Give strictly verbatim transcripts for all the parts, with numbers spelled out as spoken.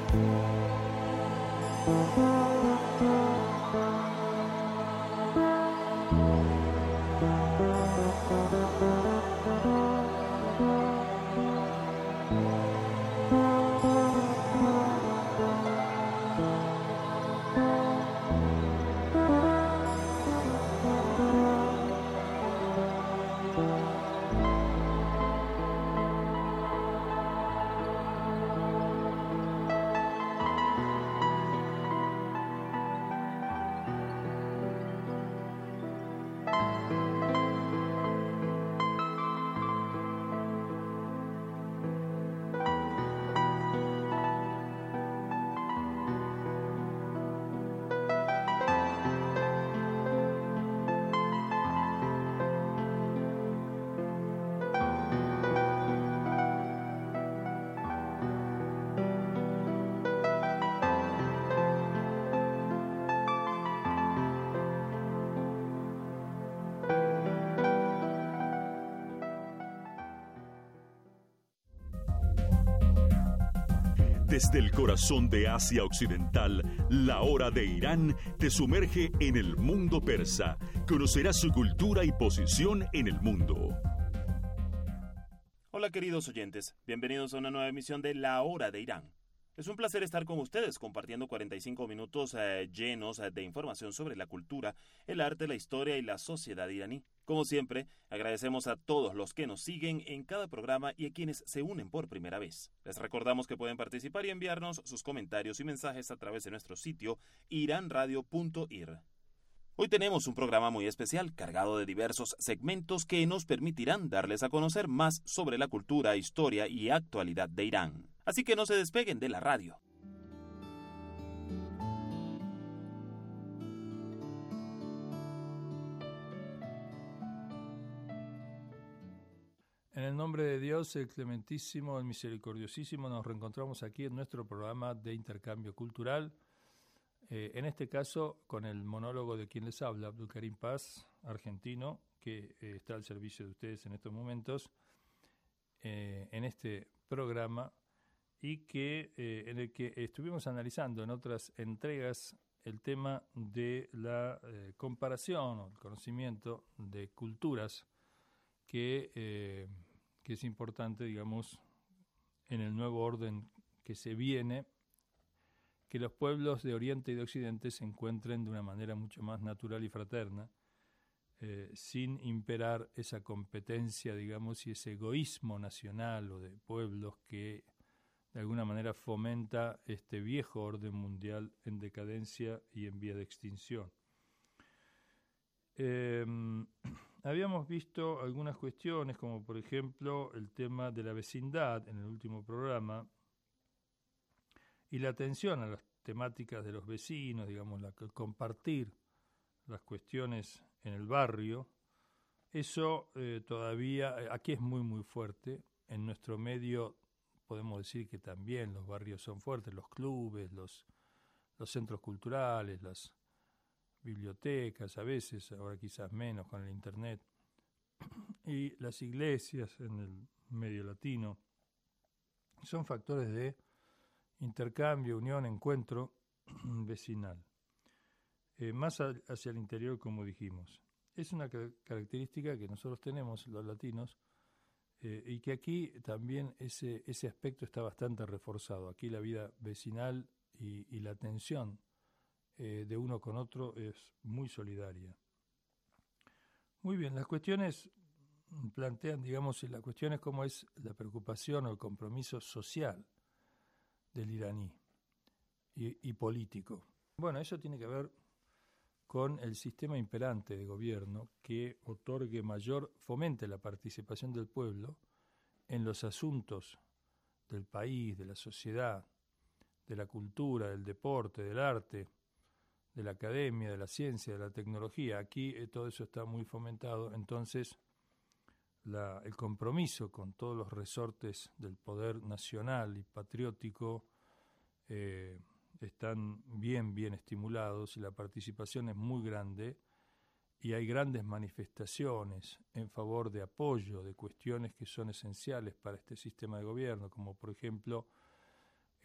Desde el corazón de Asia Occidental, La Hora de Irán te sumerge en el mundo persa. Conocerás su cultura y posición en el mundo. Hola queridos oyentes, bienvenidos a una nueva emisión de La Hora de Irán. Es un placer estar con ustedes compartiendo cuarenta y cinco minutos eh, llenos eh, de información sobre la cultura, el arte, la historia y la sociedad iraní. Como siempre, agradecemos a todos los que nos siguen en cada programa y a quienes se unen por primera vez. Les recordamos que pueden participar y enviarnos sus comentarios y mensajes a través de nuestro sitio iranradio punto ir. Hoy tenemos un programa muy especial, cargado de diversos segmentos que nos permitirán darles a conocer más sobre la cultura, historia y actualidad de Irán. Así que no se despeguen de la radio. En el nombre de Dios, el clementísimo, el misericordiosísimo, nos reencontramos aquí en nuestro programa de intercambio cultural. Eh, en este caso, con el monólogo de quien les habla, Abdulkarim Paz, argentino, que eh, está al servicio de ustedes en estos momentos, eh, en este programa, y que eh, en el que estuvimos analizando en otras entregas el tema de la eh, comparación o el conocimiento de culturas que, eh, que es importante, digamos, en el nuevo orden que se viene, que los pueblos de Oriente y de Occidente se encuentren de una manera mucho más natural y fraterna, eh, sin imperar esa competencia, digamos, y ese egoísmo nacional o de pueblos que de alguna manera fomenta este viejo orden mundial en decadencia y en vía de extinción. Eh, habíamos visto algunas cuestiones, como por ejemplo el tema de la vecindad en el último programa, y la atención a las temáticas de los vecinos, digamos, la, el compartir las cuestiones en el barrio. Eso eh, todavía, aquí es muy, muy fuerte. En nuestro medio podemos decir que también los barrios son fuertes, los clubes, los, los centros culturales, las bibliotecas, a veces, ahora quizás menos con el internet, y las iglesias en el medio latino. Son factores de intercambio, unión, encuentro vecinal. Eh, más a, hacia el interior, como dijimos. Es una ca- característica que nosotros tenemos, los latinos, eh, y que aquí también ese, ese aspecto está bastante reforzado. Aquí la vida vecinal y, y la atención eh, de uno con otro es muy solidaria. Muy bien, las cuestiones plantean, digamos, la cuestión es cómo es la preocupación o el compromiso social del iraní y, y político. Bueno, eso tiene que ver con el sistema imperante de gobierno que otorgue mayor, fomente la participación del pueblo en los asuntos del país, de la sociedad, de la cultura, del deporte, del arte, de la academia, de la ciencia, de la tecnología. Aquí eh, todo eso está muy fomentado, entonces la, el compromiso con todos los resortes del poder nacional y patriótico eh, están bien, bien estimulados y la participación es muy grande y hay grandes manifestaciones en favor de apoyo de cuestiones que son esenciales para este sistema de gobierno, como por ejemplo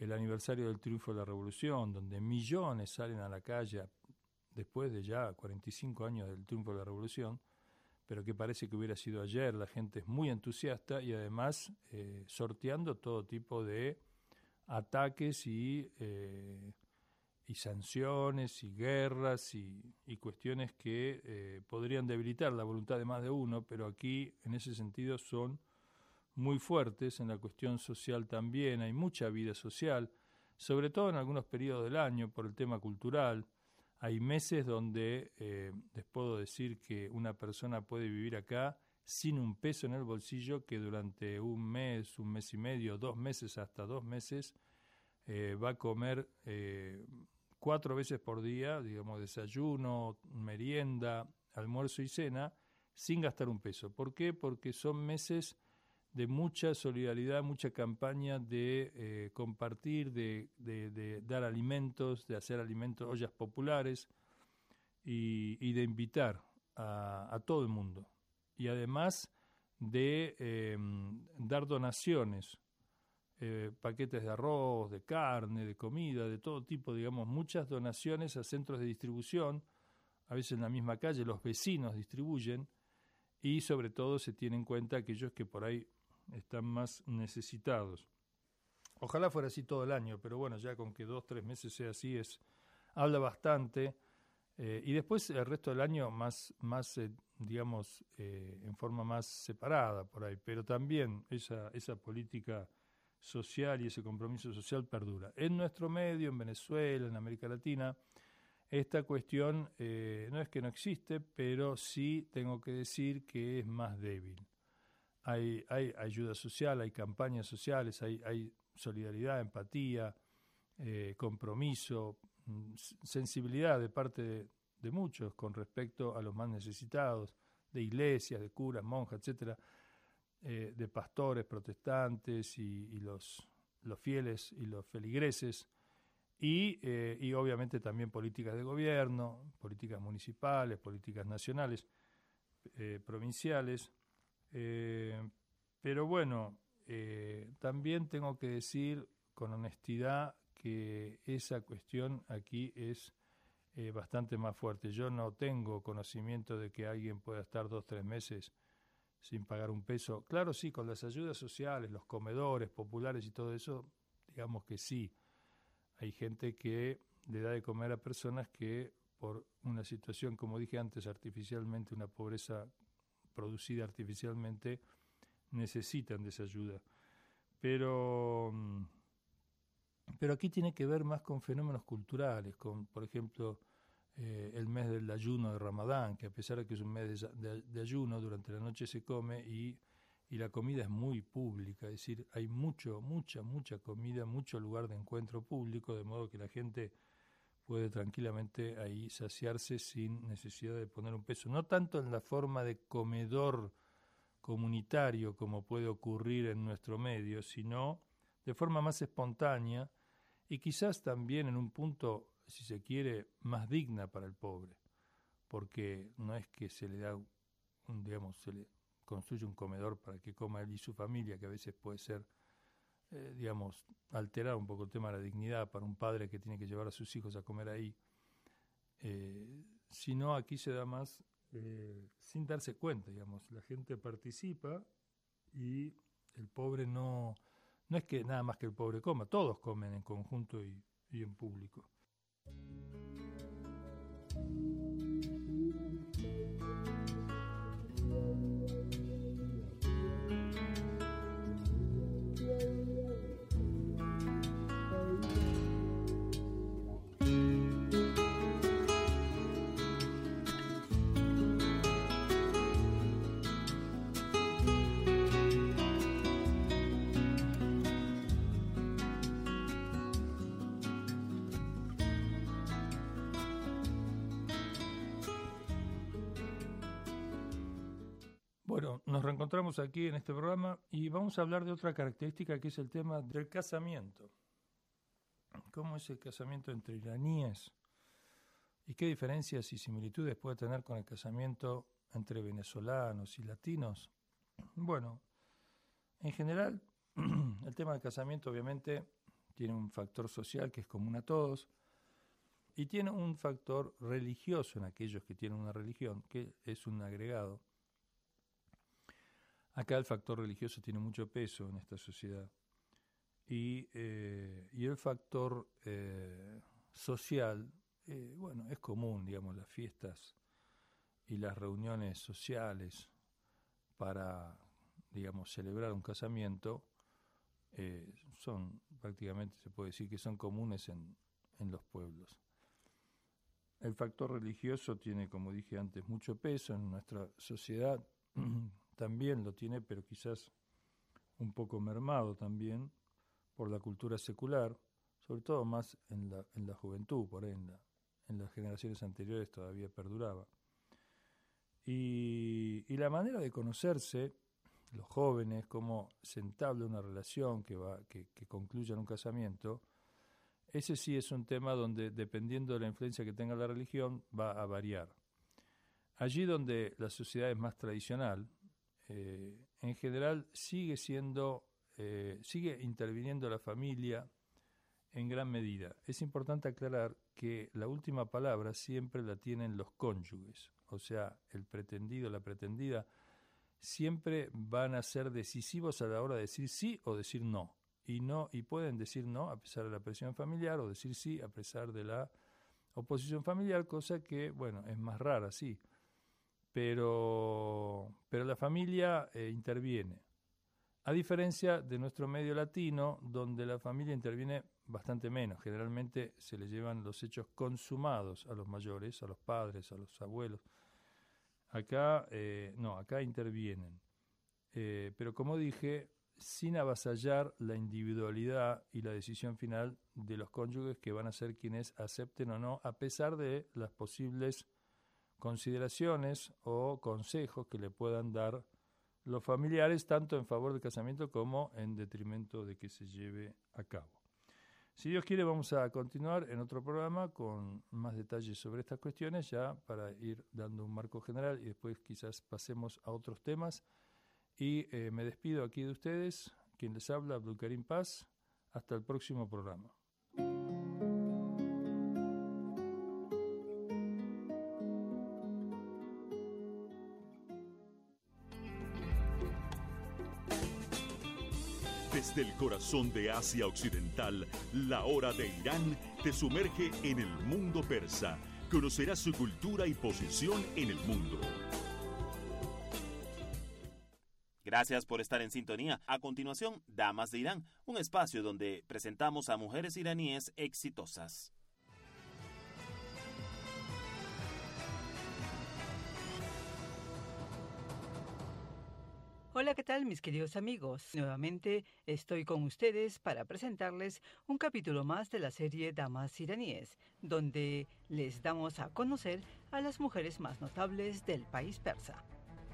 el aniversario del triunfo de la Revolución, donde millones salen a la calle después de ya cuarenta y cinco años del triunfo de la Revolución, pero que parece que hubiera sido ayer. La gente es muy entusiasta y además eh, sorteando todo tipo de ataques y, eh, y sanciones y guerras y, y cuestiones que eh, podrían debilitar la voluntad de más de uno, pero aquí en ese sentido son muy fuertes. En la cuestión social también hay mucha vida social, sobre todo en algunos periodos del año por el tema cultural. Hay meses donde eh, les puedo decir que una persona puede vivir acá sin un peso en el bolsillo, que durante un mes, un mes y medio, dos meses, hasta dos meses, eh, va a comer eh, cuatro veces por día, digamos, desayuno, merienda, almuerzo y cena, sin gastar un peso. ¿Por qué? Porque son meses de mucha solidaridad, mucha campaña de eh, compartir, de, de, de dar alimentos, de hacer alimentos, ollas populares y, y de invitar a, a todo el mundo. Y además de eh, dar donaciones, eh, paquetes de arroz, de carne, de comida, de todo tipo, digamos, muchas donaciones a centros de distribución, a veces en la misma calle, los vecinos distribuyen, y sobre todo se tiene en cuenta aquellos que por ahí están más necesitados. Ojalá fuera así todo el año, pero bueno, ya con que dos, tres meses sea así, es habla bastante. Eh, y después el resto del año más, más eh, digamos, eh, en forma más separada por ahí, pero también esa, esa política social y ese compromiso social perdura. En nuestro medio, en Venezuela, en América Latina, esta cuestión eh, no es que no existe, pero sí tengo que decir que es más débil. Hay, hay ayuda social, hay campañas sociales, hay, hay solidaridad, empatía, eh, compromiso, sensibilidad de parte de, de muchos con respecto a los más necesitados, de iglesias, de curas, monjas, etcétera, eh, de pastores, protestantes y, y los, los fieles y los feligreses, y, eh, y obviamente también políticas de gobierno, políticas municipales, políticas nacionales, eh, provinciales. Eh, pero bueno, eh, también tengo que decir con honestidad que esa cuestión aquí es eh, bastante más fuerte. Yo no tengo conocimiento de que alguien pueda estar dos, tres meses sin pagar un peso. Claro, sí, con las ayudas sociales, los comedores populares y todo eso, digamos que sí. Hay gente que le da de comer a personas que por una situación, como dije antes, artificialmente, una pobreza producida artificialmente, necesitan de esa ayuda. Pero, pero aquí tiene que ver más con fenómenos culturales, con, por ejemplo, eh, el mes del ayuno de Ramadán, que a pesar de que es un mes de, de, de ayuno, durante la noche se come y, y la comida es muy pública, es decir, hay mucho, mucha, mucha comida, mucho lugar de encuentro público, de modo que la gente puede tranquilamente ahí saciarse sin necesidad de poner un peso. No tanto en la forma de comedor comunitario como puede ocurrir en nuestro medio, sino de forma más espontánea y quizás también en un punto, si se quiere, más digna para el pobre, porque no es que se le da, un, digamos, se le construye un comedor para que coma él y su familia, que a veces puede ser, eh, digamos, alterar un poco el tema de la dignidad para un padre que tiene que llevar a sus hijos a comer ahí, eh, sino aquí se da más eh, sin darse cuenta, digamos, la gente participa y el pobre no, no es que nada más que el pobre coma, todos comen en conjunto y, y en público. Bueno, nos reencontramos aquí en este programa y vamos a hablar de otra característica que es el tema del casamiento. ¿Cómo es el casamiento entre iraníes? ¿Y qué diferencias y similitudes puede tener con el casamiento entre venezolanos y latinos? Bueno, en general, el tema del casamiento obviamente tiene un factor social que es común a todos, y tiene un factor religioso en aquellos que tienen una religión, que es un agregado. Acá el factor religioso tiene mucho peso en esta sociedad. Y, eh, y el factor eh, social, eh, bueno, es común, digamos, las fiestas y las reuniones sociales para, digamos, celebrar un casamiento, eh, son prácticamente, se puede decir que son comunes en, en los pueblos. El factor religioso tiene, como dije antes, mucho peso en nuestra sociedad, también lo tiene, pero quizás un poco mermado también por la cultura secular, sobre todo más en la, en la juventud, por ahí en, la, en las generaciones anteriores todavía perduraba. Y, y la manera de conocerse, los jóvenes, cómo se entabla una relación que, va, que, que concluya en un casamiento, ese sí es un tema donde, dependiendo de la influencia que tenga la religión, va a variar. Allí donde la sociedad es más tradicional, eh, en general sigue siendo, eh, sigue interviniendo la familia en gran medida. Es importante aclarar que la última palabra siempre la tienen los cónyuges, o sea, el pretendido, la pretendida, siempre van a ser decisivos a la hora de decir sí o decir no. Y no y pueden decir no a pesar de la presión familiar o decir sí a pesar de la oposición familiar, cosa que, bueno, es más rara, sí. Pero, pero la familia eh, interviene. A diferencia de nuestro medio latino, donde la familia interviene bastante menos. Generalmente se le llevan los hechos consumados a los mayores, a los padres, a los abuelos. Acá, eh, no, acá intervienen. Eh, pero como dije, sin avasallar la individualidad y la decisión final de los cónyuges, que van a ser quienes acepten o no, a pesar de las posibles consideraciones o consejos que le puedan dar los familiares, tanto en favor del casamiento como en detrimento de que se lleve a cabo. Si Dios quiere, vamos a continuar en otro programa con más detalles sobre estas cuestiones, ya para ir dando un marco general y después quizás pasemos a otros temas. Y eh, me despido aquí de ustedes, quien les habla, Abdulkarim Paz. Hasta el próximo programa. Desde el corazón de Asia Occidental, la hora de Irán te sumerge en el mundo persa. Conocerás su cultura y posición en el mundo. Gracias por estar en sintonía. A continuación, Damas de Irán, un espacio donde presentamos a mujeres iraníes exitosas. Hola, ¿qué tal, mis queridos amigos? Nuevamente estoy con ustedes para presentarles un capítulo más de la serie Damas iraníes, donde les damos a conocer a las mujeres más notables del país persa.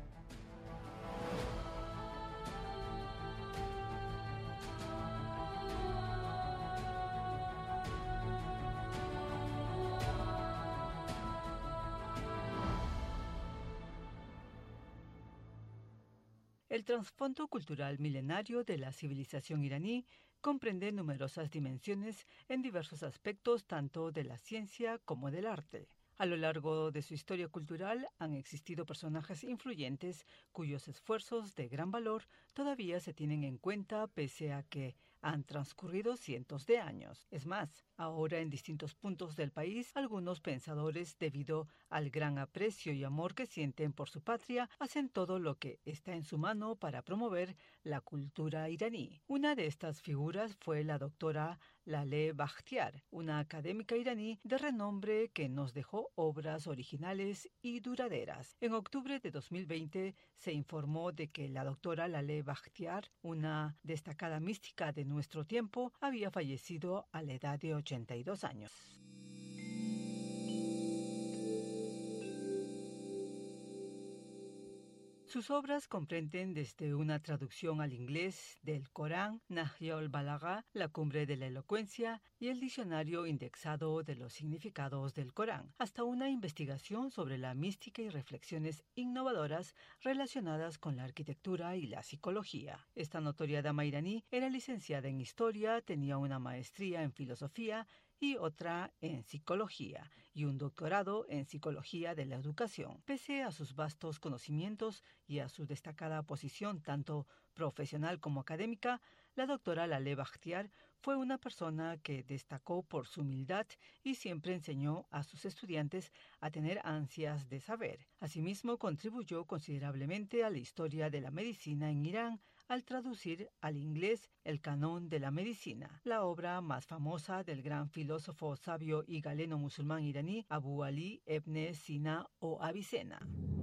El trasfondo cultural milenario de la civilización iraní comprende numerosas dimensiones en diversos aspectos tanto de la ciencia como del arte. A lo largo de su historia cultural han existido personajes influyentes cuyos esfuerzos de gran valor todavía se tienen en cuenta pese a que han transcurrido cientos de años. Es más, ahora en distintos puntos del país, algunos pensadores, debido al gran aprecio y amor que sienten por su patria, hacen todo lo que está en su mano para promover la cultura iraní. Una de estas figuras fue la doctora Laleh Bakhtiar, una académica iraní de renombre que nos dejó obras originales y duraderas. En octubre de dos mil veinte se informó de que la doctora Laleh Bakhtiar, una destacada mística de nuestro tiempo, había fallecido a la edad de ochenta y dos años. Sus obras comprenden desde una traducción al inglés del Corán, Nahj al-Balagha, la cumbre de la elocuencia, y el diccionario indexado de los significados del Corán, hasta una investigación sobre la mística y reflexiones innovadoras relacionadas con la arquitectura y la psicología. Esta notoria dama iraní era licenciada en Historia, tenía una maestría en Filosofía y otra en Psicología, y un doctorado en Psicología de la Educación. Pese a sus vastos conocimientos y a su destacada posición tanto profesional como académica, la doctora Laleh Bakhtiar fue una persona que destacó por su humildad y siempre enseñó a sus estudiantes a tener ansias de saber. Asimismo, contribuyó considerablemente a la historia de la medicina en Irán al traducir al inglés el Canon de la Medicina, la obra más famosa del gran filósofo sabio y galeno musulmán iraní Abu Ali ibn Sina o Avicena.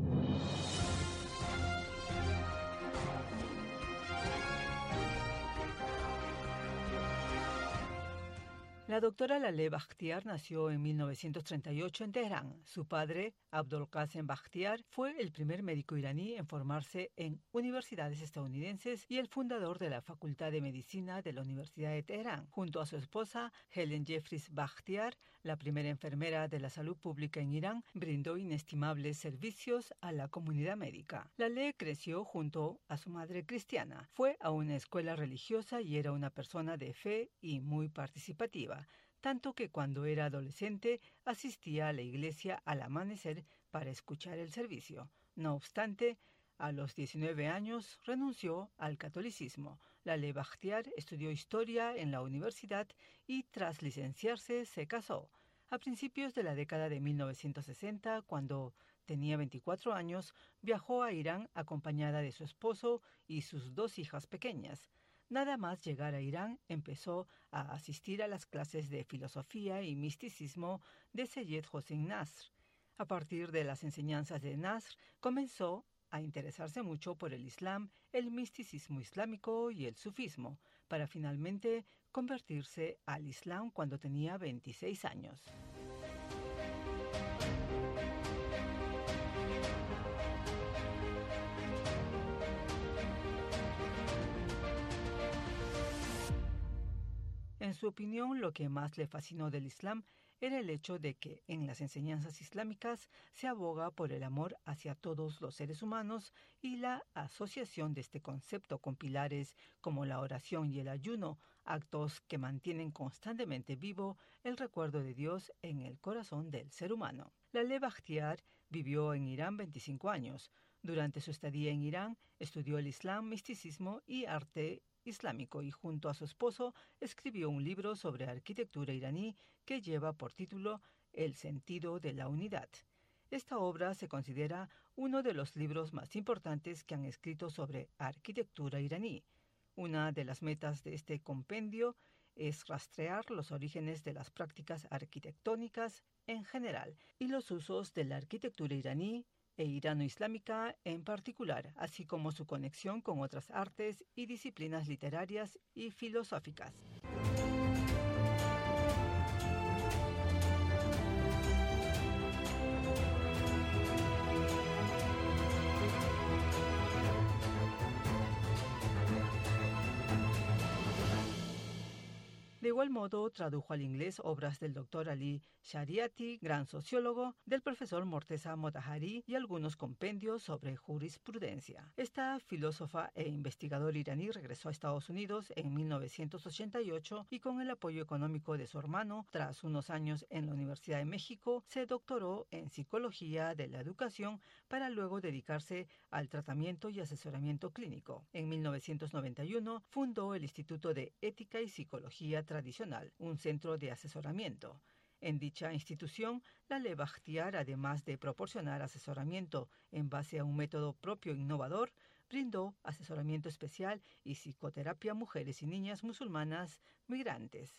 La doctora Laleh Bakhtiar nació en mil novecientos treinta y ocho en Teherán. Su padre, Abdolqasem Bakhtiar, fue el primer médico iraní en formarse en universidades estadounidenses y el fundador de la Facultad de Medicina de la Universidad de Teherán. Junto a su esposa, Helen Jeffries Bakhtiar, la primera enfermera de la salud pública en Irán, brindó inestimables servicios a la comunidad médica. Laleh creció junto a su madre cristiana. Fue a una escuela religiosa y era una persona de fe y muy participativa, tanto que cuando era adolescente asistía a la iglesia al amanecer para escuchar el servicio. No obstante, a los diecinueve años renunció al catolicismo. Laleh Bakhtiar estudió historia en la universidad y tras licenciarse se casó. A principios de la década de mil novecientos sesenta, cuando tenía veinticuatro años, viajó a Irán acompañada de su esposo y sus dos hijas pequeñas. Nada más llegar a Irán, empezó a asistir a las clases de filosofía y misticismo de Seyyed Hossein Nasr. A partir de las enseñanzas de Nasr, comenzó a interesarse mucho por el Islam, el misticismo islámico y el sufismo, para finalmente convertirse al Islam cuando tenía veintiséis años. En su opinión, lo que más le fascinó del Islam era el hecho de que en las enseñanzas islámicas se aboga por el amor hacia todos los seres humanos y la asociación de este concepto con pilares como la oración y el ayuno, actos que mantienen constantemente vivo el recuerdo de Dios en el corazón del ser humano. Laleh Bakhtiar vivió en Irán veinticinco años. Durante su estadía en Irán, estudió el Islam, misticismo y arte islámico y junto a su esposo escribió un libro sobre arquitectura iraní que lleva por título El sentido de la unidad. Esta obra se considera uno de los libros más importantes que han escrito sobre arquitectura iraní. Una de las metas de este compendio es rastrear los orígenes de las prácticas arquitectónicas en general y los usos de la arquitectura iraní e irano-islámica en particular, así como su conexión con otras artes y disciplinas literarias y filosóficas. De igual modo, tradujo al inglés obras del doctor Ali Shariati, gran sociólogo, del profesor Morteza Motahari y algunos compendios sobre jurisprudencia. Esta filósofa e investigador iraní regresó a Estados Unidos en mil novecientos ochenta y ocho y con el apoyo económico de su hermano, tras unos años en la Universidad de México, se doctoró en Psicología de la Educación para luego dedicarse al tratamiento y asesoramiento clínico. En mil novecientos noventa y uno fundó el Instituto de Ética y Psicología Tradicional, un centro de asesoramiento. En dicha institución, Laleh Bakhtiar, además de proporcionar asesoramiento en base a un método propio e innovador, brindó asesoramiento especial y psicoterapia a mujeres y niñas musulmanas migrantes.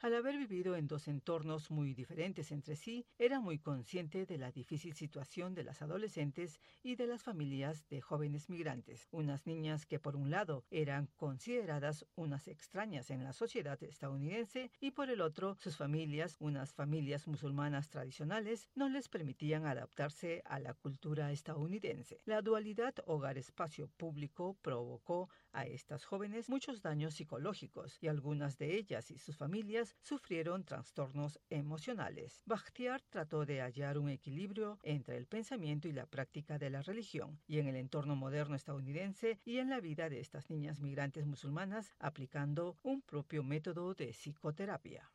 Al haber vivido en dos entornos muy diferentes entre sí, era muy consciente de la difícil situación de las adolescentes y de las familias de jóvenes migrantes, unas niñas que por un lado eran consideradas unas extrañas en la sociedad estadounidense y por el otro sus familias, unas familias musulmanas tradicionales, no les permitían adaptarse a la cultura estadounidense. La dualidad hogar-espacio público provocó a estas jóvenes muchos daños psicológicos y algunas de ellas y sus familias sufrieron trastornos emocionales. Bakhtiar trató de hallar un equilibrio entre el pensamiento y la práctica de la religión, y en el entorno moderno estadounidense y en la vida de estas niñas migrantes musulmanas, aplicando un propio método de psicoterapia.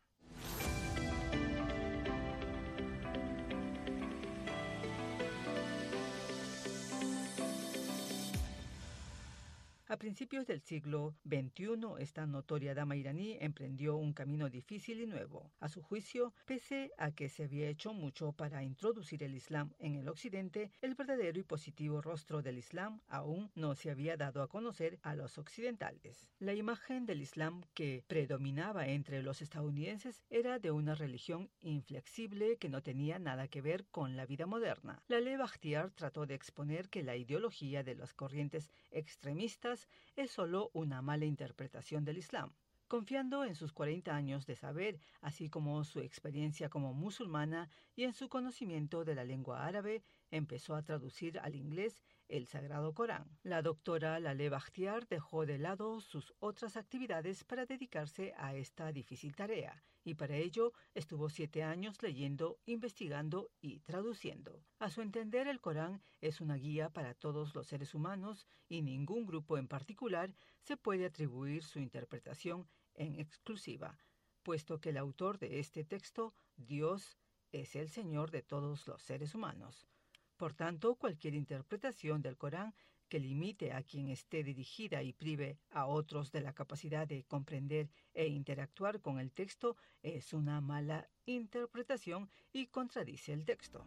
A principios del siglo veintiuno, esta notoria dama iraní emprendió un camino difícil y nuevo. A su juicio, pese a que se había hecho mucho para introducir el Islam en el Occidente, el verdadero y positivo rostro del Islam aún no se había dado a conocer a los occidentales. La imagen del Islam que predominaba entre los estadounidenses era de una religión inflexible que no tenía nada que ver con la vida moderna. Laleh Bakhtiar trató de exponer que la ideología de las corrientes extremistas es solo una mala interpretación del Islam. Confiando en sus cuarenta años de saber, así como su experiencia como musulmana y en su conocimiento de la lengua árabe, empezó a traducir al inglés el Sagrado Corán. La doctora Laleh Bakhtiar dejó de lado sus otras actividades para dedicarse a esta difícil tarea, y para ello estuvo siete años leyendo, investigando y traduciendo. A su entender, el Corán es una guía para todos los seres humanos y ningún grupo en particular se puede atribuir su interpretación en exclusiva, puesto que el autor de este texto, Dios, es el Señor de todos los seres humanos. Por tanto, cualquier interpretación del Corán que limite a quien esté dirigida y prive a otros de la capacidad de comprender e interactuar con el texto es una mala interpretación y contradice el texto.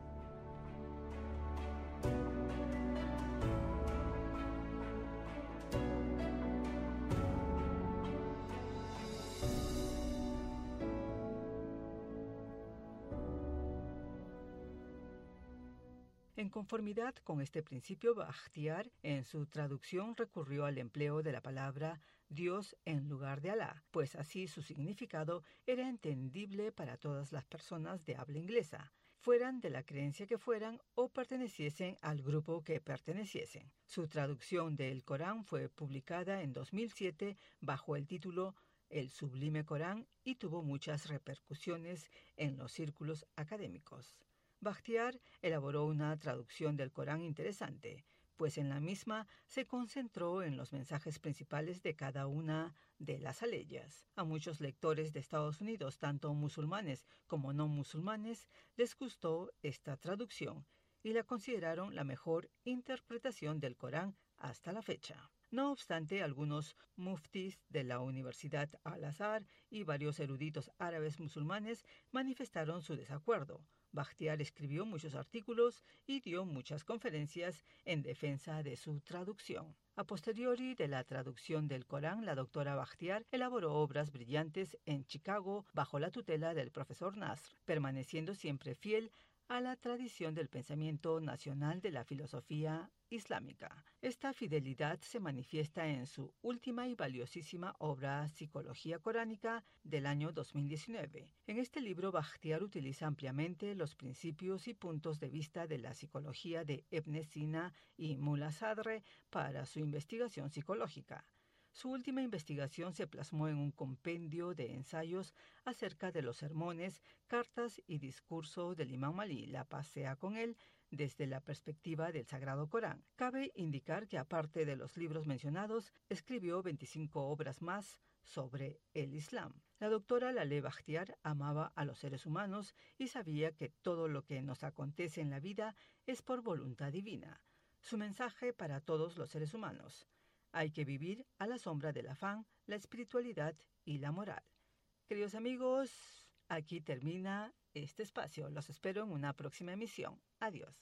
En conformidad con este principio, Bakhtiar, en su traducción, recurrió al empleo de la palabra Dios en lugar de Alá, pues así su significado era entendible para todas las personas de habla inglesa, fueran de la creencia que fueran o perteneciesen al grupo que perteneciesen. Su traducción del Corán fue publicada en dos mil siete bajo el título El Sublime Corán y tuvo muchas repercusiones en los círculos académicos. Bakhtiar elaboró una traducción del Corán interesante, pues en la misma se concentró en los mensajes principales de cada una de las aleyas. A muchos lectores de Estados Unidos, tanto musulmanes como no musulmanes, les gustó esta traducción y la consideraron la mejor interpretación del Corán hasta la fecha. No obstante, algunos muftis de la Universidad Al-Azhar y varios eruditos árabes musulmanes manifestaron su desacuerdo. Bakhtiar escribió muchos artículos y dio muchas conferencias en defensa de su traducción. A posteriori de la traducción del Corán, la doctora Bakhtiar elaboró obras brillantes en Chicago bajo la tutela del profesor Nasr, permaneciendo siempre fiel a la tradición del pensamiento nacional de la filosofía islámica. Esta fidelidad se manifiesta en su última y valiosísima obra Psicología Coránica del año dos mil diecinueve. En este libro, Bakhtiar utiliza ampliamente los principios y puntos de vista de la psicología de Ibn Sina y Mullah Sadr para su investigación psicológica. Su última investigación se plasmó en un compendio de ensayos acerca de los sermones, cartas y discurso del Imam Ali, la paz sea con él, desde la perspectiva del Sagrado Corán. Cabe indicar que, aparte de los libros mencionados, escribió veinticinco obras más sobre el Islam. La doctora Laleh Bakhtiar amaba a los seres humanos y sabía que todo lo que nos acontece en la vida es por voluntad divina. Su mensaje para todos los seres humanos: hay que vivir a la sombra del afán, la espiritualidad y la moral. Queridos amigos, aquí termina este espacio. Los espero en una próxima emisión. Adiós.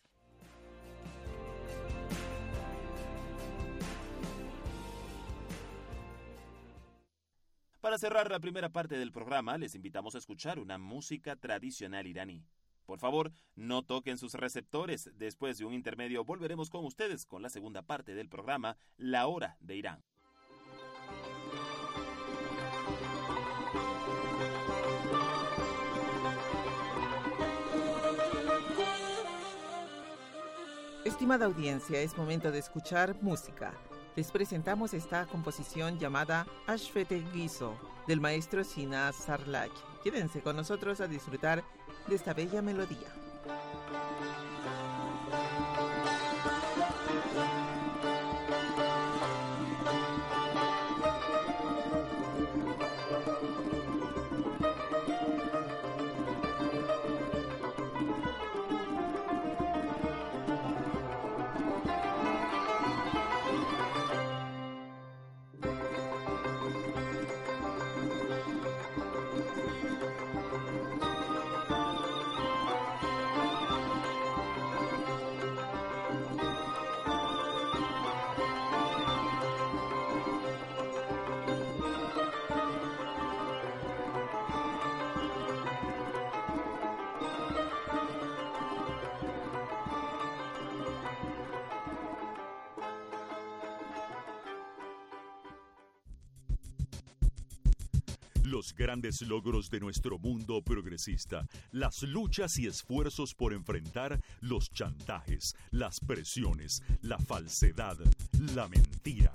Para Para cerrar la primera parte del programa, les invitamos a escuchar una música tradicional iraní. Por favor, no toquen sus receptores. Después de un intermedio volveremos con ustedes con la segunda parte del programa, La Hora de Irán. Estimada audiencia, es momento de escuchar música. Les presentamos esta composición llamada Ashfete Gizo, del maestro Sina Sarlach. Quédense con nosotros a disfrutar de esta bella melodía. Los grandes logros de nuestro mundo progresista, las luchas y esfuerzos por enfrentar los chantajes, las presiones, la falsedad, la mentira.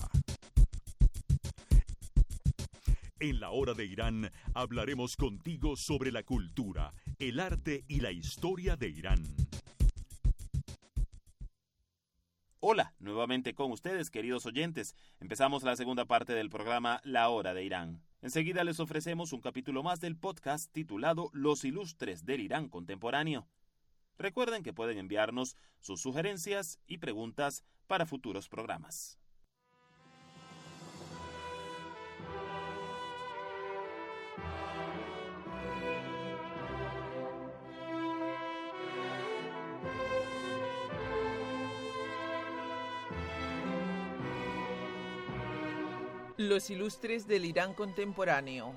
En la Hora de Irán hablaremos contigo sobre la cultura, el arte y la historia de Irán. Hola, nuevamente con ustedes, queridos oyentes. Empezamos la segunda parte del programa La Hora de Irán. Enseguida les ofrecemos un capítulo más del podcast titulado Los Ilustres del Irán Contemporáneo. Recuerden que pueden enviarnos sus sugerencias y preguntas para futuros programas. Los ilustres del Irán contemporáneo.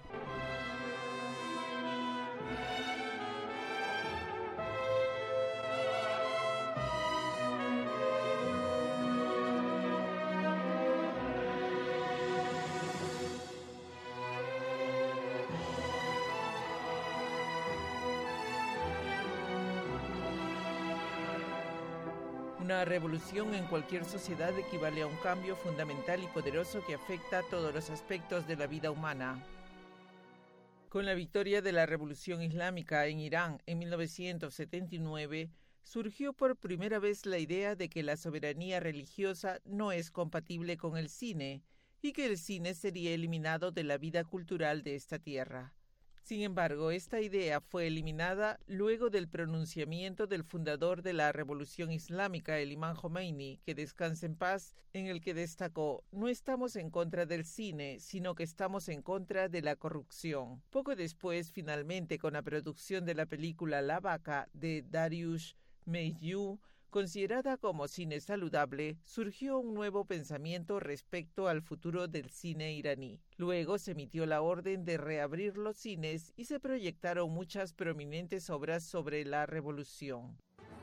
Una revolución en cualquier sociedad equivale a un cambio fundamental y poderoso que afecta a todos los aspectos de la vida humana. Con la victoria de la Revolución Islámica en Irán en mil novecientos setenta y nueve, surgió por primera vez la idea de que la soberanía religiosa no es compatible con el cine y que el cine sería eliminado de la vida cultural de esta tierra. Sin embargo, esta idea fue eliminada luego del pronunciamiento del fundador de la Revolución Islámica, el Imam Jomeini, que descanse en paz, en el que destacó: no estamos en contra del cine, sino que estamos en contra de la corrupción. Poco después, finalmente, con la producción de la película La Vaca de Dariush Meyyu, considerada como cine saludable, surgió un nuevo pensamiento respecto al futuro del cine iraní. Luego se emitió la orden de reabrir los cines y se proyectaron muchas prominentes obras sobre la revolución.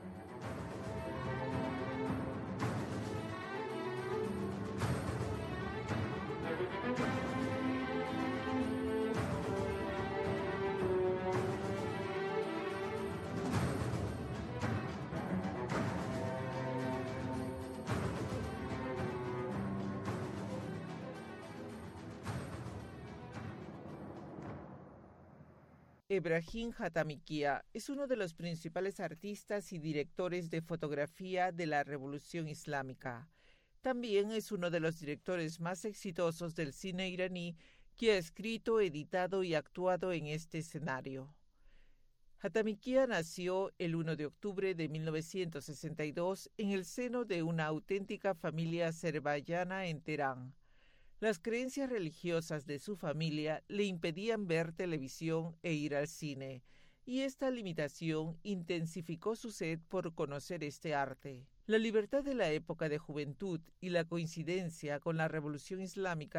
Ebrahim Hatamikia es uno de los principales artistas y directores de fotografía de la Revolución Islámica. También es uno de los directores más exitosos del cine iraní que ha escrito, editado y actuado en este escenario. Hatamikia nació el primero de octubre de mil novecientos sesenta y dos en el seno de una auténtica familia azerbaiyana en Teherán. Las creencias religiosas de su familia le impedían ver televisión e ir al cine, y esta limitación intensificó su sed por conocer este arte. La libertad de la época de juventud y la coincidencia con la Revolución Islámica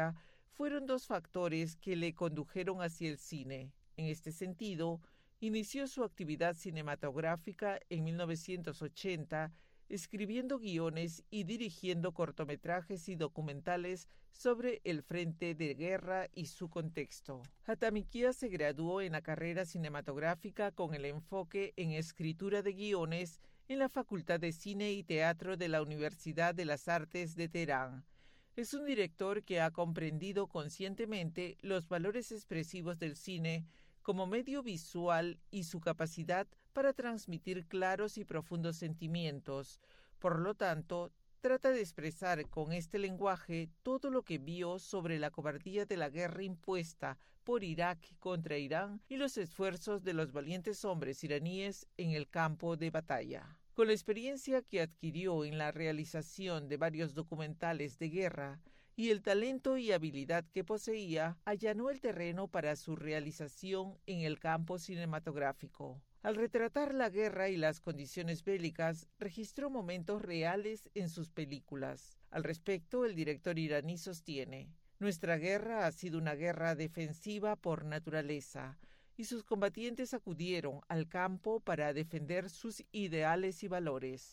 fueron dos factores que le condujeron hacia el cine. En este sentido, inició su actividad cinematográfica en mil novecientos ochenta, escribiendo guiones y dirigiendo cortometrajes y documentales sobre el frente de guerra y su contexto. Hatamikia se graduó en la carrera cinematográfica con el enfoque en escritura de guiones en la Facultad de Cine y Teatro de la Universidad de las Artes de Teherán. Es un director que ha comprendido conscientemente los valores expresivos del cine como medio visual y su capacidad para transmitir claros y profundos sentimientos. Por lo tanto, trata de expresar con este lenguaje todo lo que vio sobre la cobardía de la guerra impuesta por Irak contra Irán y los esfuerzos de los valientes hombres iraníes en el campo de batalla. Con la experiencia que adquirió en la realización de varios documentales de guerra y el talento y habilidad que poseía, allanó el terreno para su realización en el campo cinematográfico. Al retratar la guerra y las condiciones bélicas, registró momentos reales en sus películas. Al respecto, el director iraní sostiene: «Nuestra guerra ha sido una guerra defensiva por naturaleza, y sus combatientes acudieron al campo para defender sus ideales y valores».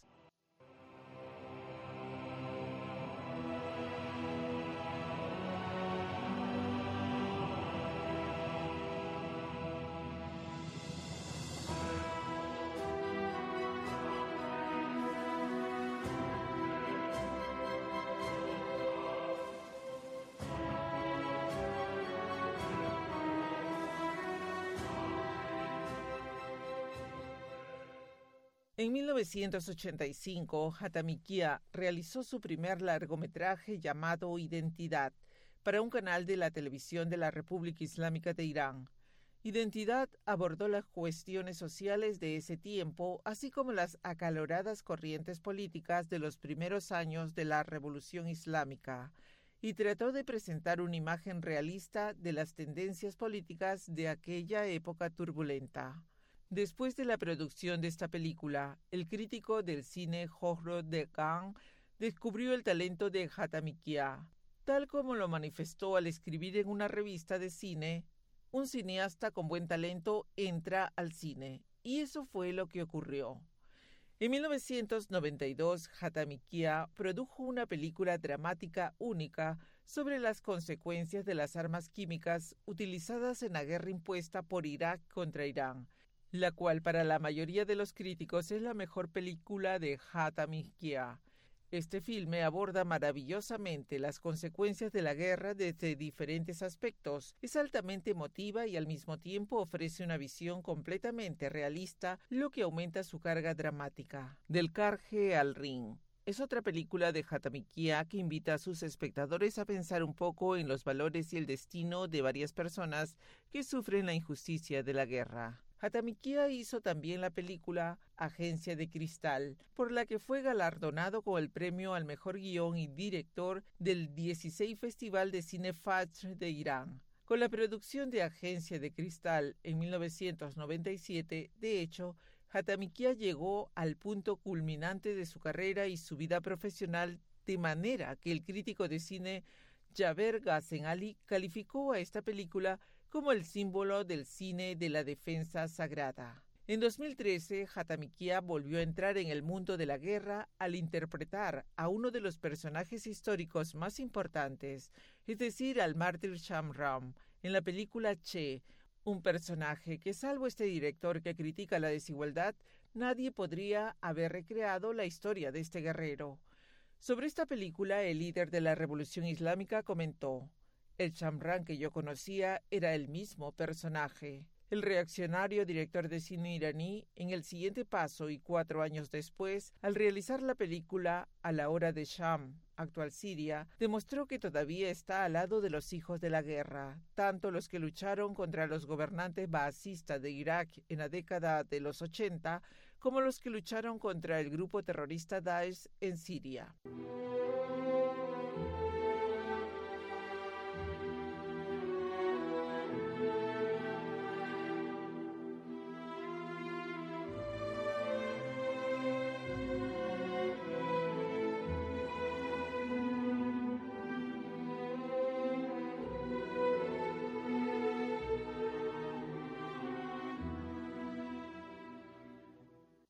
En mil novecientos ochenta y cinco, Hatamikia realizó su primer largometraje llamado Identidad para un canal de la televisión de la República Islámica de Irán. Identidad abordó las cuestiones sociales de ese tiempo, así como las acaloradas corrientes políticas de los primeros años de la Revolución Islámica, y trató de presentar una imagen realista de las tendencias políticas de aquella época turbulenta. Después de la producción de esta película, el crítico del cine Johro Degan descubrió el talento de Hatamikia, tal como lo manifestó al escribir en una revista de cine: «Un cineasta con buen talento entra al cine», y eso fue lo que ocurrió. En mil novecientos noventa y dos, Hatamikia produjo una película dramática única sobre las consecuencias de las armas químicas utilizadas en la guerra impuesta por Irak contra Irán, la cual para la mayoría de los críticos es la mejor película de Hatamikia. Este filme aborda maravillosamente las consecuencias de la guerra desde diferentes aspectos. Es altamente emotiva y al mismo tiempo ofrece una visión completamente realista, lo que aumenta su carga dramática. Del Karge al Ring es otra película de Hatamikia que invita a sus espectadores a pensar un poco en los valores y el destino de varias personas que sufren la injusticia de la guerra. Hatamikia hizo también la película Agencia de Cristal, por la que fue galardonado con el premio al mejor guión y director del dieciséis Festival de Cine Fajr de Irán. Con la producción de Agencia de Cristal en mil novecientos noventa y siete, de hecho, Hatamikia llegó al punto culminante de su carrera y su vida profesional, de manera que el crítico de cine Jaber Ghasem Ali calificó a esta película como el símbolo del cine de la defensa sagrada. En dos mil trece, Hatamikia volvió a entrar en el mundo de la guerra al interpretar a uno de los personajes históricos más importantes, es decir, al mártir Shamram, en la película Che, un personaje que, salvo este director que critica la desigualdad, nadie podría haber recreado la historia de este guerrero. Sobre esta película, el líder de la Revolución Islámica comentó: «El Shamran que yo conocía era el mismo personaje». El reaccionario director de cine iraní, en el siguiente paso y cuatro años después, al realizar la película A la hora de Sham, actual Siria, demostró que todavía está al lado de los hijos de la guerra, tanto los que lucharon contra los gobernantes baasistas de Irak en la década de los ochenta, como los que lucharon contra el grupo terrorista Daesh en Siria.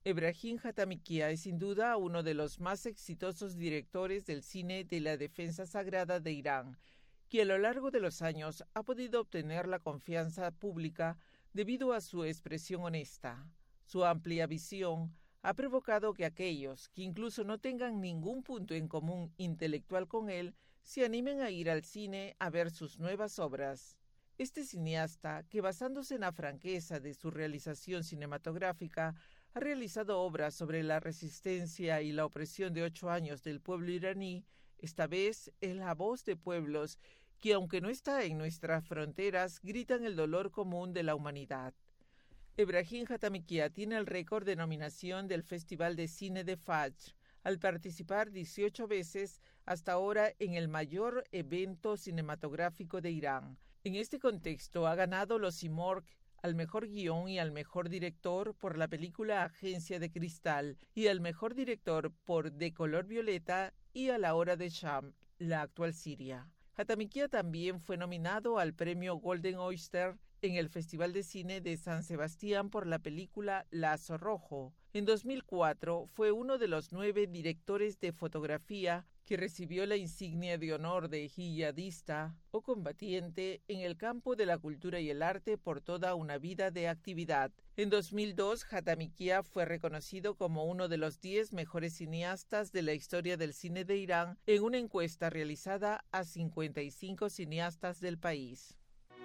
Ebrahim Hatamikia es sin duda uno de los más exitosos directores del cine de la defensa sagrada de Irán, que a lo largo de los años ha podido obtener la confianza pública debido a su expresión honesta. Su amplia visión ha provocado que aquellos que incluso no tengan ningún punto en común intelectual con él se animen a ir al cine a ver sus nuevas obras. Este cineasta, que basándose en la franqueza de su realización cinematográfica, ha realizado obras sobre la resistencia y la opresión de ocho años del pueblo iraní, esta vez es la voz de pueblos que, aunque no está en nuestras fronteras, gritan el dolor común de la humanidad. Ebrahim Hatamikia tiene el récord de nominación del Festival de Cine de Fajr, al participar dieciocho veces hasta ahora en el mayor evento cinematográfico de Irán. En este contexto ha ganado los Simorg al mejor guión y al mejor director por la película Agencia de Cristal y al mejor director por De color violeta y A la hora de Sham, la actual Siria. Hatamikia también fue nominado al premio Golden Oyster en el Festival de Cine de San Sebastián por la película Lazo Rojo. En dos mil cuatro fue uno de los nueve directores de fotografía que recibió la insignia de honor de jihadista o combatiente en el campo de la cultura y el arte por toda una vida de actividad. En dos mil dos, Hatamikia fue reconocido como uno de los diez mejores cineastas de la historia del cine de Irán en una encuesta realizada a cincuenta y cinco cineastas del país.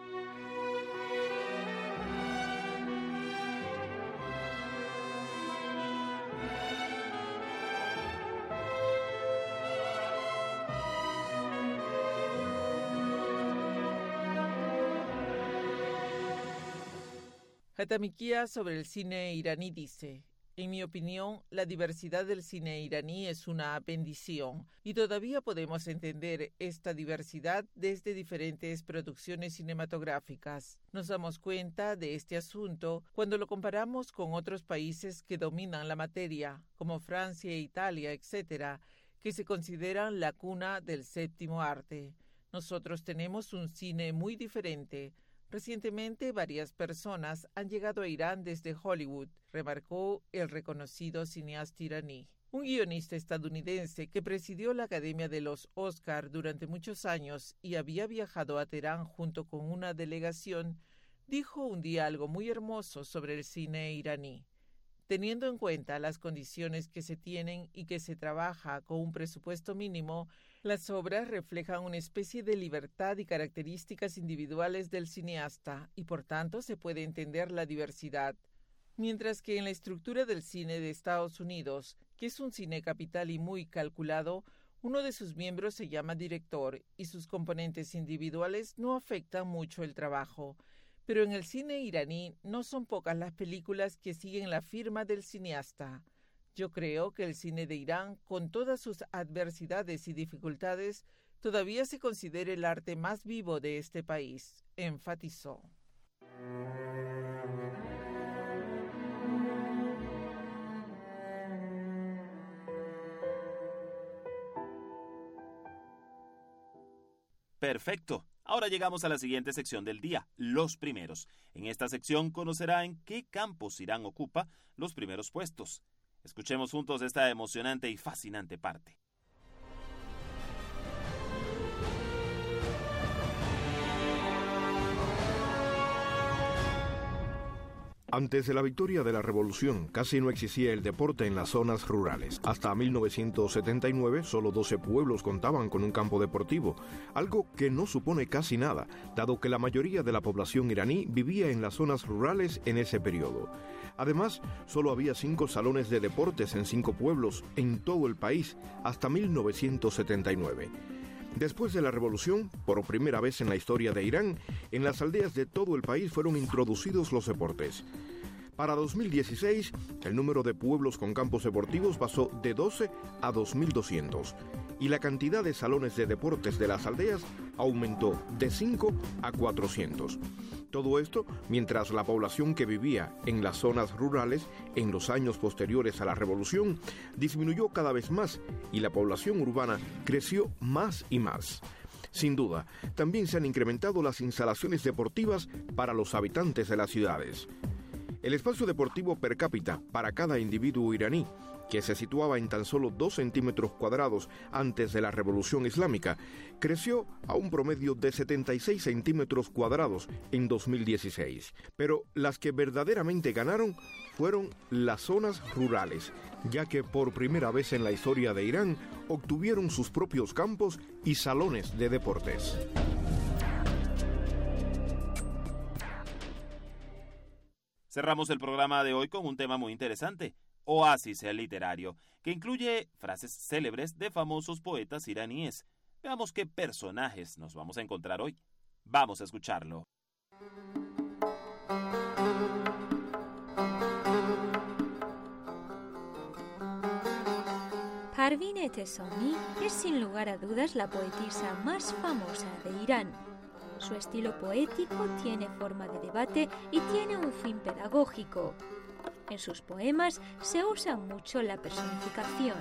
Hatamikia sobre el cine iraní dice: en mi opinión, la diversidad del cine iraní es una bendición y todavía podemos entender esta diversidad desde diferentes producciones cinematográficas. Nos damos cuenta de este asunto cuando lo comparamos con otros países que dominan la materia, como Francia, Italia, etcétera, que se consideran la cuna del séptimo arte. Nosotros tenemos un cine muy diferente. Recientemente, varias personas han llegado a Irán desde Hollywood, remarcó el reconocido cineasta iraní. Un guionista estadounidense que presidió la Academia de los Oscar durante muchos años y había viajado a Teherán junto con una delegación, dijo un día algo muy hermoso sobre el cine iraní. Teniendo en cuenta las condiciones que se tienen y que se trabaja con un presupuesto mínimo, las obras reflejan una especie de libertad y características individuales del cineasta y por tanto se puede entender la diversidad. Mientras que en la estructura del cine de Estados Unidos, que es un cine capital y muy calculado, uno de sus miembros se llama director y sus componentes individuales no afectan mucho el trabajo. Pero en el cine iraní no son pocas las películas que siguen la firma del cineasta. Yo creo que el cine de Irán, con todas sus adversidades y dificultades, todavía se considera el arte más vivo de este país, enfatizó. Perfecto. Ahora llegamos a la siguiente sección del día, los primeros. En esta sección conocerá en qué campos Irán ocupa los primeros puestos. Escuchemos juntos esta emocionante y fascinante parte. Antes de la victoria de la revolución, casi no existía el deporte en las zonas rurales. Hasta mil novecientos setenta y nueve, solo doce pueblos contaban con un campo deportivo, algo que no supone casi nada, dado que la mayoría de la población iraní vivía en las zonas rurales en ese periodo. Además, solo había cinco salones de deportes en cinco pueblos en todo el país hasta mil novecientos setenta y nueve. Después de la revolución, por primera vez en la historia de Irán, en las aldeas de todo el país fueron introducidos los deportes. Para dos mil dieciséis, el número de pueblos con campos deportivos pasó de doce a dos mil doscientos y la cantidad de salones de deportes de las aldeas aumentó de cinco a cuatrocientos. Todo esto mientras la población que vivía en las zonas rurales en los años posteriores a la revolución disminuyó cada vez más y la población urbana creció más y más. Sin duda, también se han incrementado las instalaciones deportivas para los habitantes de las ciudades. El espacio deportivo per cápita para cada individuo iraní, que se situaba en tan solo dos centímetros cuadrados antes de la Revolución Islámica, creció a un promedio de setenta y seis centímetros cuadrados en dos mil dieciséis. Pero las que verdaderamente ganaron fueron las zonas rurales, ya que por primera vez en la historia de Irán obtuvieron sus propios campos y salones de deportes. Cerramos el programa de hoy con un tema muy interesante, Oasis literario, que incluye frases célebres de famosos poetas iraníes. Veamos qué personajes nos vamos a encontrar hoy. Vamos a escucharlo. Parvin Etesami es sin lugar a dudas la poetisa más famosa de Irán. Su estilo poético tiene forma de debate y tiene un fin pedagógico. En sus poemas se usa mucho la personificación.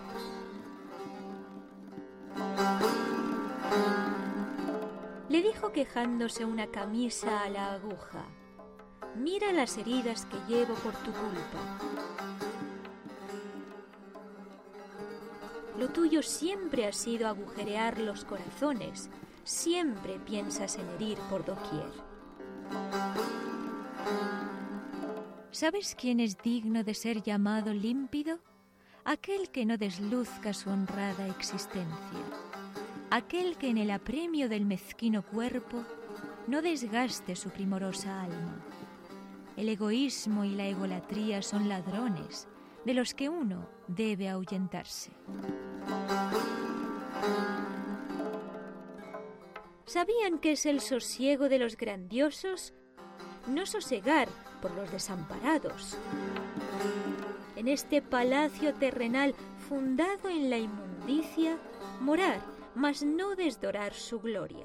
Le dijo quejándose una camisa a la aguja: «Mira las heridas que llevo por tu culpa. Lo tuyo siempre ha sido agujerear los corazones. Siempre piensas en herir por doquier». ¿Sabes quién es digno de ser llamado límpido? Aquel que no desluzca su honrada existencia. Aquel que en el apremio del mezquino cuerpo no desgaste su primorosa alma. El egoísmo y la egolatría son ladrones de los que uno debe ahuyentarse. ¿Sabían qué es el sosiego de los grandiosos? No sosegar por los desamparados. En este palacio terrenal fundado en la inmundicia, morar, mas no desdorar su gloria.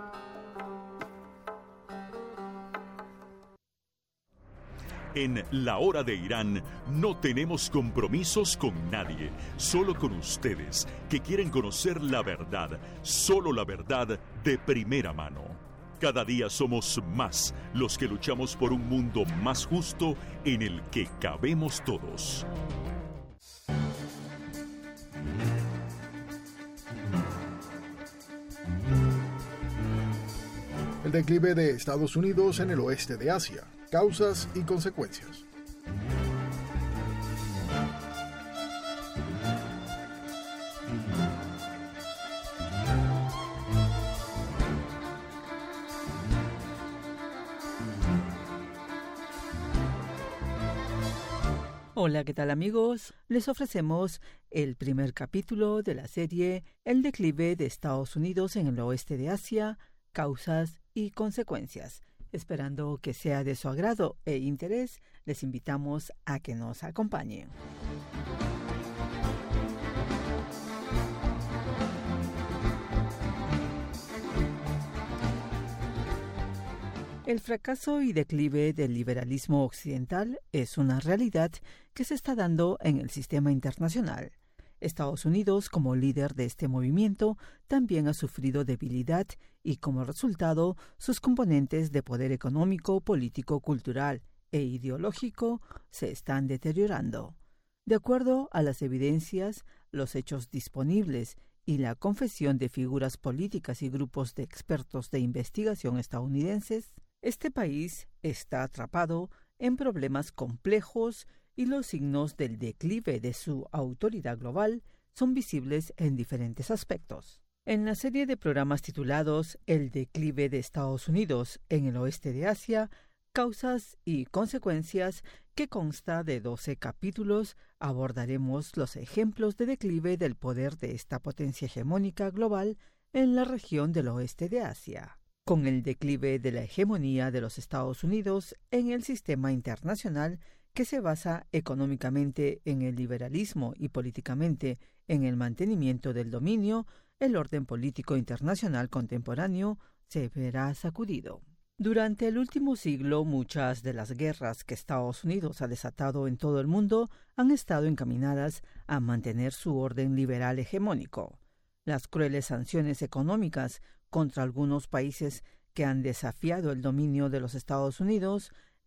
En La Hora de Irán no tenemos compromisos con nadie, solo con ustedes que quieren conocer la verdad, solo la verdad de primera mano. Cada día somos más los que luchamos por un mundo más justo en el que cabemos todos. El declive de Estados Unidos en el oeste de Asia. Causas y consecuencias. Hola, ¿qué tal amigos? Les ofrecemos el primer capítulo de la serie El declive de Estados Unidos en el oeste de Asia, causas y consecuencias. Esperando que sea de su agrado e interés, les invitamos a que nos acompañen. El fracaso y declive del liberalismo occidental es una realidad que se está dando en el sistema internacional. Estados Unidos, como líder de este movimiento, también ha sufrido debilidad y, como resultado, sus componentes de poder económico, político, cultural e ideológico se están deteriorando. De acuerdo a las evidencias, los hechos disponibles y la confesión de figuras políticas y grupos de expertos de investigación estadounidenses, este país está atrapado en problemas complejos y los signos del declive de su autoridad global son visibles en diferentes aspectos. En la serie de programas titulados El declive de Estados Unidos en el oeste de Asia, causas y consecuencias, que consta de doce capítulos, abordaremos los ejemplos de declive del poder de esta potencia hegemónica global en la región del oeste de Asia. Con el declive de la hegemonía de los Estados Unidos en el sistema internacional, que se basa económicamente en el liberalismo y políticamente en el mantenimiento del dominio, el orden político internacional contemporáneo se verá sacudido. Durante el último siglo, muchas de las guerras que Estados Unidos ha desatado en todo el mundo han estado encaminadas a mantener su orden liberal hegemónico. Las crueles sanciones económicas contra algunos países que han desafiado el dominio de los Estados Unidos,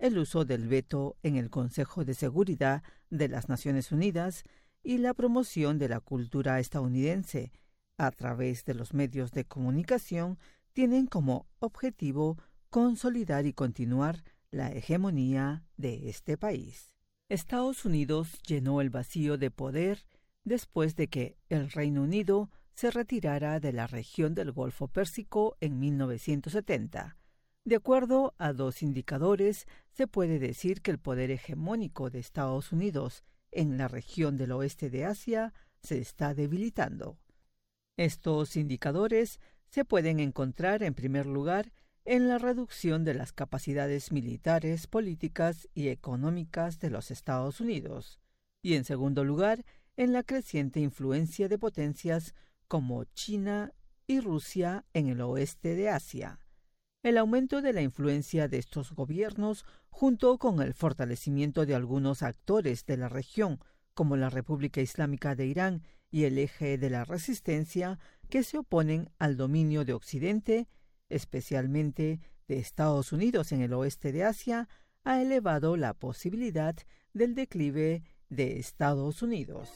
el uso del veto en el Consejo de Seguridad de las Naciones Unidas y la promoción de la cultura estadounidense a través de los medios de comunicación tienen como objetivo consolidar y continuar la hegemonía de este país. Estados Unidos llenó el vacío de poder después de que el Reino Unido se retirara de la región del Golfo Pérsico en mil novecientos setenta. De acuerdo a dos indicadores, se puede decir que el poder hegemónico de Estados Unidos en la región del oeste de Asia se está debilitando. Estos indicadores se pueden encontrar, en primer lugar, en la reducción de las capacidades militares, políticas y económicas de los Estados Unidos, y en segundo lugar, en la creciente influencia de potencias como China y Rusia en el oeste de Asia. El aumento de la influencia de estos gobiernos, junto con el fortalecimiento de algunos actores de la región, como la República Islámica de Irán y el Eje de la Resistencia, que se oponen al dominio de Occidente, especialmente de Estados Unidos en el oeste de Asia, ha elevado la posibilidad del declive de Estados Unidos.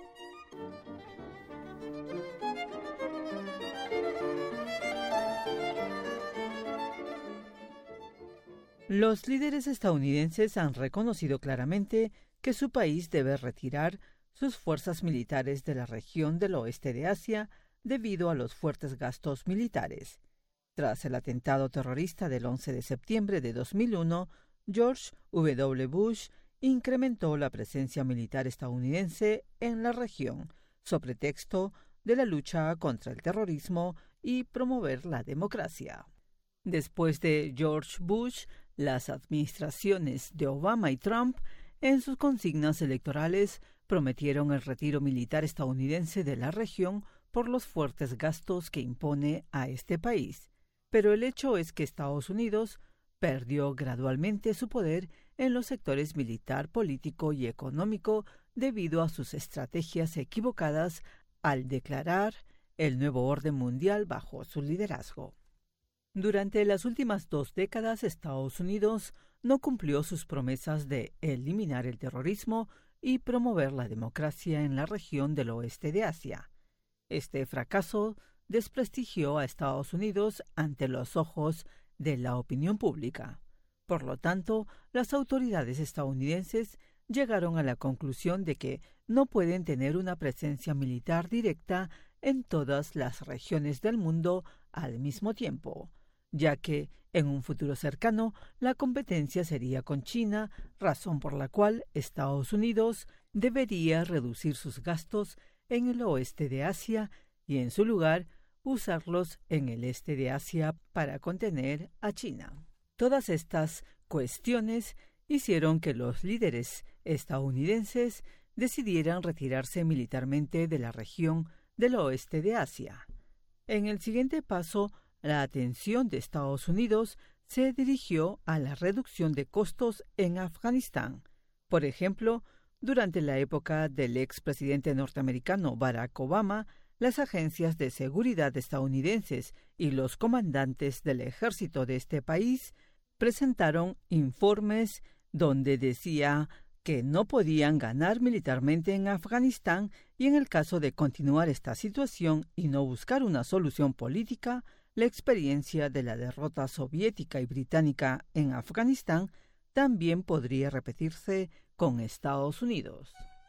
Los líderes estadounidenses han reconocido claramente que su país debe retirar sus fuerzas militares de la región del oeste de Asia debido a los fuertes gastos militares. Tras el atentado terrorista del once de septiembre de dos mil uno, George W. Bush incrementó la presencia militar estadounidense en la región, sobre pretexto de la lucha contra el terrorismo y promover la democracia. Después de George Bush, las administraciones de Obama y Trump, en sus consignas electorales, prometieron el retiro militar estadounidense de la región por los fuertes gastos que impone a este país. Pero el hecho es que Estados Unidos perdió gradualmente su poder en los sectores militar, político y económico debido a sus estrategias equivocadas al declarar el nuevo orden mundial bajo su liderazgo. Durante las últimas dos décadas, Estados Unidos no cumplió sus promesas de eliminar el terrorismo y promover la democracia en la región del oeste de Asia. Este fracaso desprestigió a Estados Unidos ante los ojos de la opinión pública. Por lo tanto, las autoridades estadounidenses llegaron a la conclusión de que no pueden tener una presencia militar directa en todas las regiones del mundo al mismo tiempo, ya que en un futuro cercano la competencia sería con China, razón por la cual Estados Unidos debería reducir sus gastos en el oeste de Asia y en su lugar usarlos en el este de Asia para contener a China. Todas estas cuestiones hicieron que los líderes estadounidenses decidieran retirarse militarmente de la región del oeste de Asia. En el siguiente paso, la atención de Estados Unidos se dirigió a la reducción de costos en Afganistán. Por ejemplo, durante la época del expresidente norteamericano Barack Obama, las agencias de seguridad estadounidenses y los comandantes del ejército de este país presentaron informes donde decía que no podían ganar militarmente en Afganistán y en el caso de continuar esta situación y no buscar una solución política, la experiencia de la derrota soviética y británica en Afganistán también podría repetirse con Estados Unidos.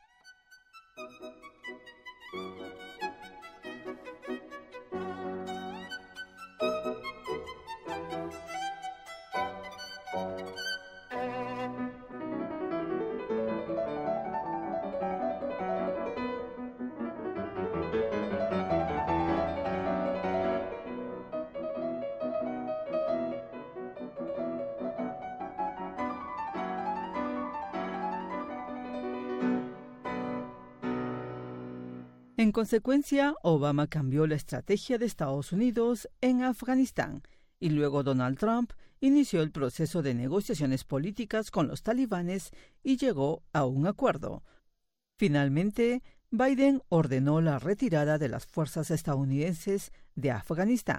En consecuencia, Obama cambió la estrategia de Estados Unidos en Afganistán y luego Donald Trump inició el proceso de negociaciones políticas con los talibanes y llegó a un acuerdo. Finalmente, Biden ordenó la retirada de las fuerzas estadounidenses de Afganistán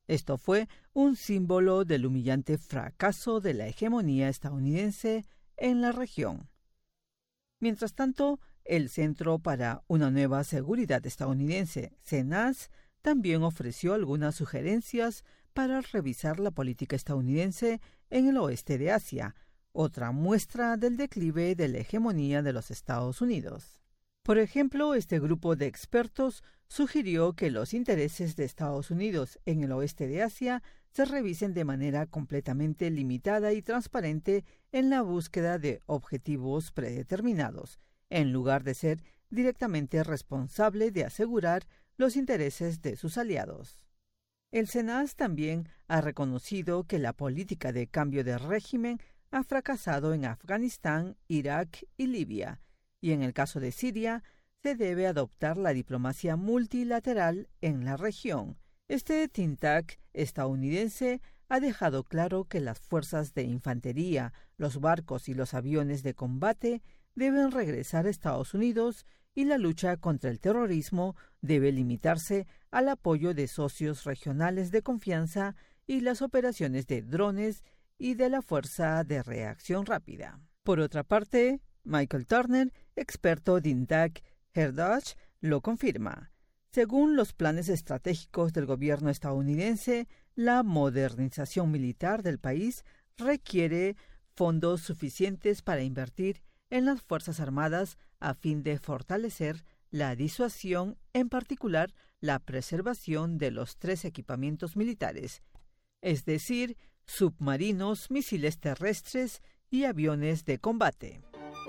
Esto fue un símbolo del humillante fracaso de la hegemonía estadounidense en la región. Mientras tanto, el Centro para una Nueva Seguridad Estadounidense, C N A S, también ofreció algunas sugerencias para revisar la política estadounidense en el oeste de Asia, otra muestra del declive de la hegemonía de los Estados Unidos. Por ejemplo, este grupo de expertos sugirió que los intereses de Estados Unidos en el oeste de Asia se revisen de manera completamente limitada y transparente en la búsqueda de objetivos predeterminados, en lugar de ser directamente responsable de asegurar los intereses de sus aliados. El C N A S también ha reconocido que la política de cambio de régimen ha fracasado en Afganistán, Irak y Libia, y en el caso de Siria, se debe adoptar la diplomacia multilateral en la región. Este think tank estadounidense ha dejado claro que las fuerzas de infantería, los barcos y los aviones de combate deben regresar a Estados Unidos y la lucha contra el terrorismo debe limitarse al apoyo de socios regionales de confianza y las operaciones de drones y de la Fuerza de Reacción Rápida. Por otra parte, Michael Turner, experto de think tank Heritage, lo confirma. Según los planes estratégicos del gobierno estadounidense, la modernización militar del país requiere fondos suficientes para invertir en las Fuerzas Armadas a fin de fortalecer la disuasión, en particular la preservación de los tres equipamientos militares, es decir, submarinos, misiles terrestres y aviones de combate.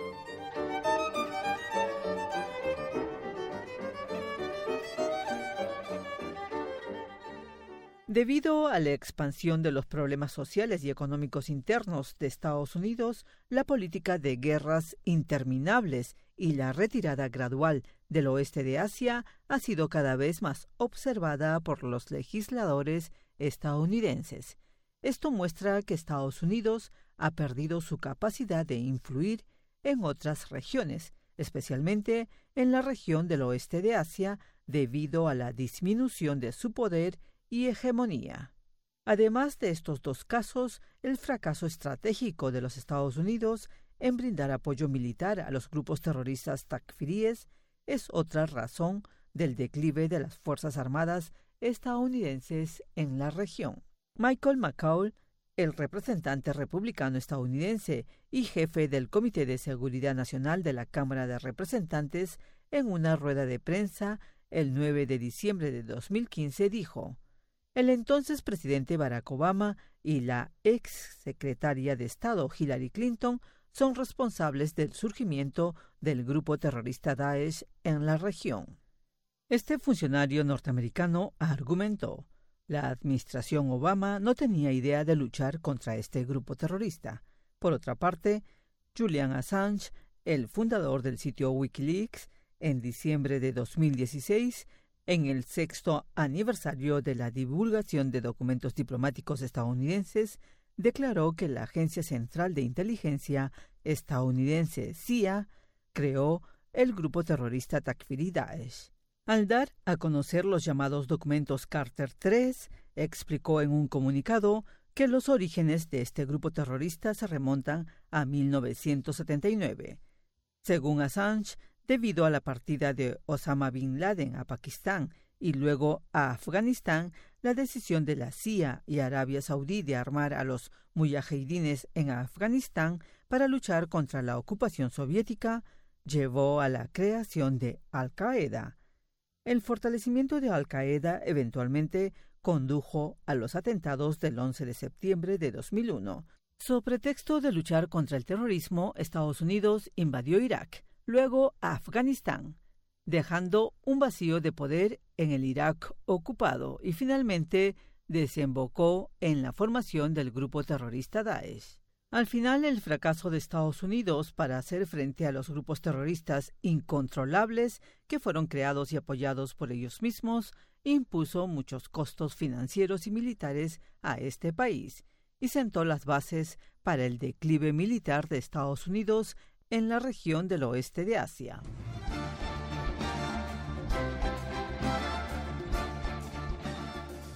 Debido a la expansión de los problemas sociales y económicos internos de Estados Unidos, la política de guerras interminables y la retirada gradual del oeste de Asia ha sido cada vez más observada por los legisladores estadounidenses. Esto muestra que Estados Unidos ha perdido su capacidad de influir en otras regiones, especialmente en la región del oeste de Asia, debido a la disminución de su poder y hegemonía. Además de estos dos casos, el fracaso estratégico de los Estados Unidos en brindar apoyo militar a los grupos terroristas takfiríes es otra razón del declive de las Fuerzas Armadas estadounidenses en la región. Michael McCaul, el representante republicano estadounidense y jefe del Comité de Seguridad Nacional de la Cámara de Representantes, en una rueda de prensa el nueve de diciembre de dos mil quince dijo: el entonces presidente Barack Obama y la ex secretaria de Estado Hillary Clinton son responsables del surgimiento del grupo terrorista Daesh en la región. Este funcionario norteamericano argumentó: la administración Obama no tenía idea de luchar contra este grupo terrorista. Por otra parte, Julian Assange, el fundador del sitio Wikileaks, en diciembre de dos mil dieciséis, en el sexto aniversario de la divulgación de documentos diplomáticos estadounidenses, declaró que la Agencia Central de Inteligencia estadounidense, C I A, creó el grupo terrorista Takfiri Daesh. Al dar a conocer los llamados documentos Carter tres, explicó en un comunicado que los orígenes de este grupo terrorista se remontan a mil novecientos setenta y nueve. Según Assange, debido a la partida de Osama Bin Laden a Pakistán y luego a Afganistán, la decisión de la C I A y Arabia Saudí de armar a los mujahidines en Afganistán para luchar contra la ocupación soviética llevó a la creación de Al-Qaeda. El fortalecimiento de Al-Qaeda eventualmente condujo a los atentados del once de septiembre de dos mil uno. Sobre pretexto de luchar contra el terrorismo, Estados Unidos invadió Irak, luego a Afganistán, dejando un vacío de poder en el Irak ocupado y finalmente desembocó en la formación del grupo terrorista Daesh. Al final, el fracaso de Estados Unidos para hacer frente a los grupos terroristas incontrolables que fueron creados y apoyados por ellos mismos impuso muchos costos financieros y militares a este país y sentó las bases para el declive militar de Estados Unidos en la región del oeste de Asia.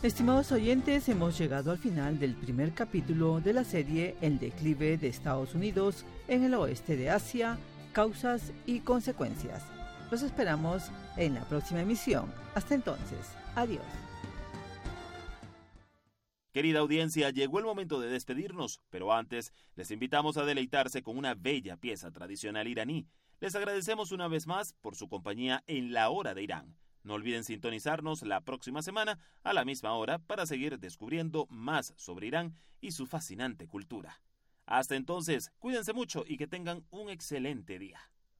Estimados oyentes, hemos llegado al final del primer capítulo de la serie El declive de Estados Unidos en el oeste de Asia, causas y consecuencias. Los esperamos en la próxima emisión. Hasta entonces, adiós. Querida audiencia, llegó el momento de despedirnos, pero antes les invitamos a deleitarse con una bella pieza tradicional iraní. Les agradecemos una vez más por su compañía en La Hora de Irán. No olviden sintonizarnos la próxima semana a la misma hora para seguir descubriendo más sobre Irán y su fascinante cultura. Hasta entonces, cuídense mucho y que tengan un excelente día.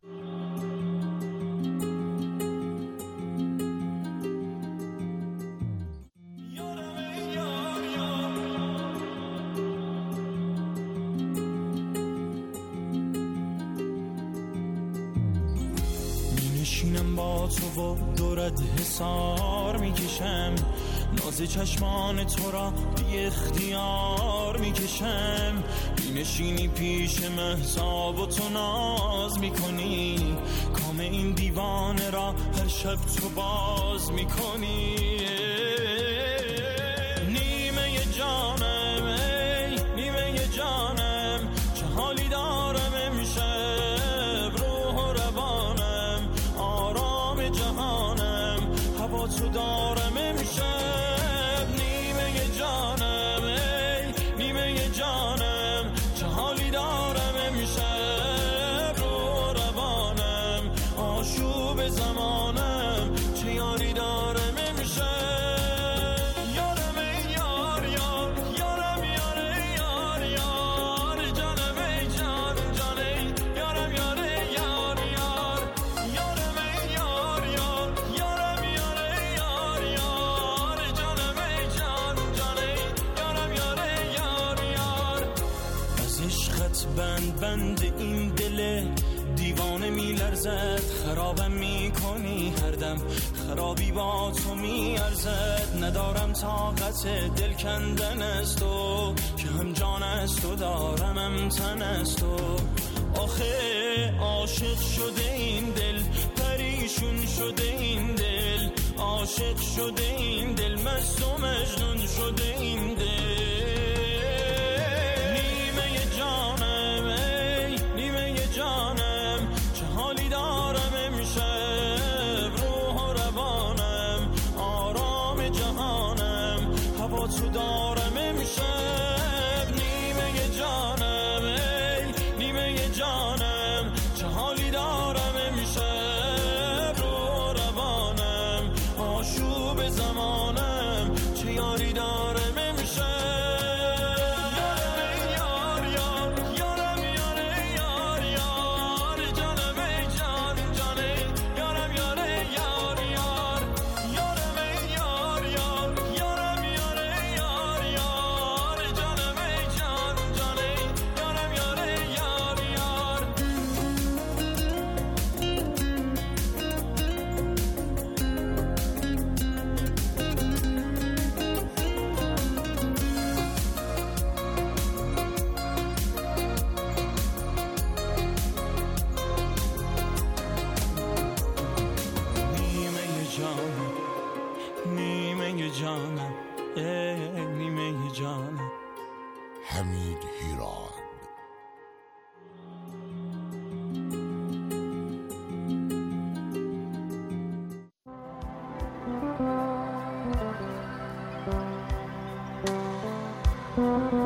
میشینم با تو و دورت حسار میکشم ناز چشمان تو را بی اختیار میکشم مینشینی پیش مهتاب و تو ناز میکنی کام این دیوانه را هر شب تو باز میکنی نیمه جانم ای نیمه جانم چه حالی دارم امشب روح و روانم آرام جهانم هوا تو دارم امشب نیمه جانم ای نیمه جانم چه حالی دارم امشب روح و روانم آشوب زمانم چه یاری دارم امشب بند بند این دل دیوانه میلرزد خرابم میکنی هر دم خرابی با تو میارزد ندارم طاقت دل کندن از تو که هم جان از تو دارم هم تن از تو آخه عاشق شده این دل پریشون شده این دل عاشق شده این دل مست و مجنون شده این دل تو دارم امشب نیمه جانم ای نیمه جانم چه حالی دارم امشب رو روانم آشوب زمانم چه یاری دارم امشب حمید هیراد. Thank you.